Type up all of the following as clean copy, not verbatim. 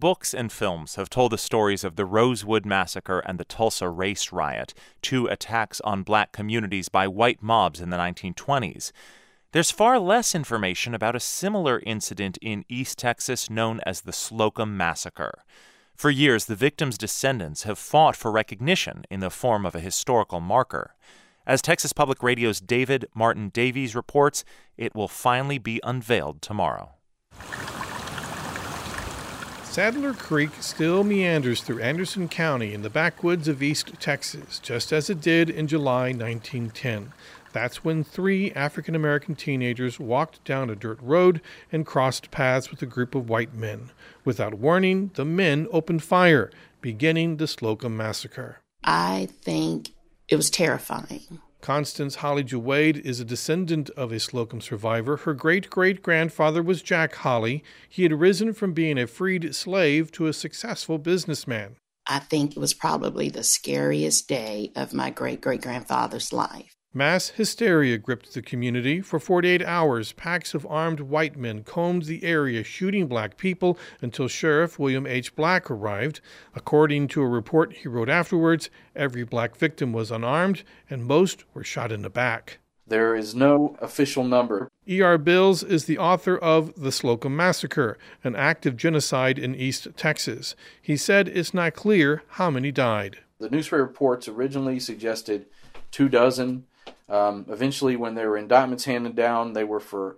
books and films have told the stories of the Rosewood Massacre and the Tulsa Race Riot, two attacks on black communities by white mobs in the 1920s. There's far less information about a similar incident in East Texas known as the Slocum Massacre. For years, the victims' descendants have fought for recognition in the form of a historical marker. As Texas Public Radio's David Martin Davies reports, it will finally be unveiled tomorrow. Sadler Creek still meanders through Anderson County in the backwoods of East Texas, just as it did in July 1910. That's when 3 African-American teenagers walked down a dirt road and crossed paths with a group of white men. Without warning, the men opened fire, beginning the Slocum Massacre. I think it was terrifying. Constance Holly Wade is a descendant of a Slocum survivor. Her great-great-grandfather was Jack Holly. He had risen from being a freed slave to a successful businessman. I think it was probably the scariest day of my great-great-grandfather's life. Mass hysteria gripped the community. For 48 hours, packs of armed white men combed the area, shooting black people until Sheriff William H. Black arrived. According to a report he wrote afterwards, every black victim was unarmed, and most were shot in the back. There is no official number. E.R. Bills is the author of The Slocum Massacre, an act of genocide in East Texas. He said it's not clear how many died. The newspaper reports originally suggested 24. Eventually, when there were indictments handed down, they were for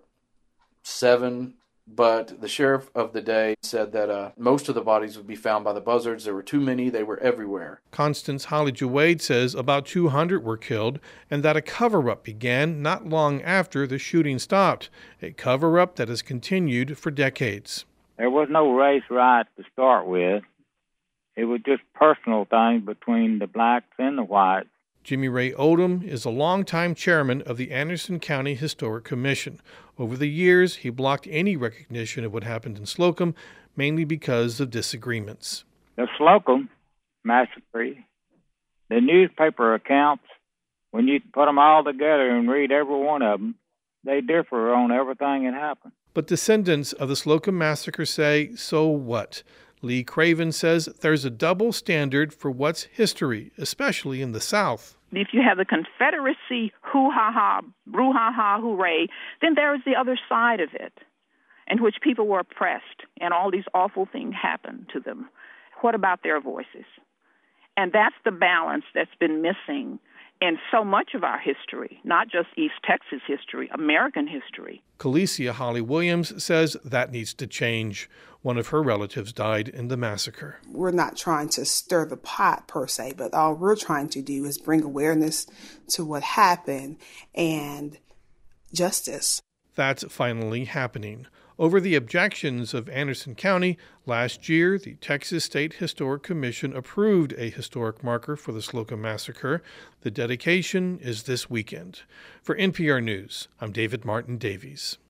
7. But the sheriff of the day said that most of the bodies would be found by the buzzards. There were too many. They were everywhere. Constance Holly Wade says about 200 were killed and that a cover-up began not long after the shooting stopped, a cover-up that has continued for decades. There was no race riot to start with. It was just personal things between the blacks and the whites. Jimmy Ray Odom is a longtime chairman of the Anderson County Historic Commission. Over the years, he blocked any recognition of what happened in Slocum, mainly because of disagreements. The Slocum Massacre, the newspaper accounts, when you put them all together and read every one of them, they differ on everything that happened. But descendants of the Slocum Massacre say, so what? Lee Craven says there's a double standard for what's history, especially in the South. If you have the Confederacy, hoo-ha-ha, brouhaha, hooray, then there is the other side of it, in which people were oppressed and all these awful things happened to them. What about their voices? And that's the balance that's been missing in so much of our history, not just East Texas history, American history. Calicia Holly Williams says that needs to change. One of her relatives died in the massacre. We're not trying to stir the pot per se, but all we're trying to do is bring awareness to what happened and justice. That's finally happening. Over the objections of Anderson County, last year, the Texas State Historic Commission approved a historic marker for the Slocum Massacre. The dedication is this weekend. For NPR News, I'm David Martin Davies.